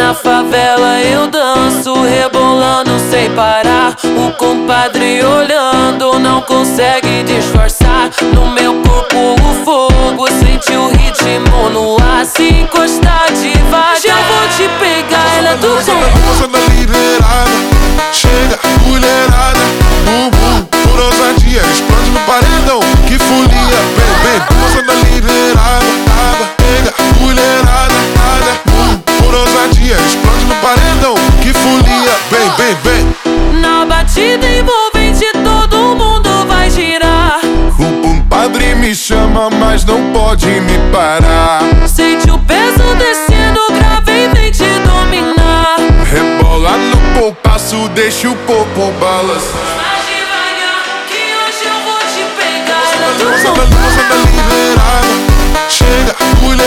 na favela eu danço, rebolando sem parar. O compadre olhando não consegue disfarçar. No meu corpo o fogo, sente o ritmo no ar. Se encostar devagar, já vou te pegar, ela é do Usa da liderada, chega, mulherada, bumbum, por ousadia, explode no paredão, que folia, bem, usa da liderada, chega, mulherada, bumbum, por ousadia, explode no paredão, que folia, bem. Na batida envolvente todo mundo vai girar. O compadre me chama, mas não pode me parar. Sente o peso descendo, grave e vem te dominar. Rebola no compasso, deixa o popo balançar. Mais devagar, que hoje eu vou te pegar. Ela é do Usa da liderada, chega, mulher.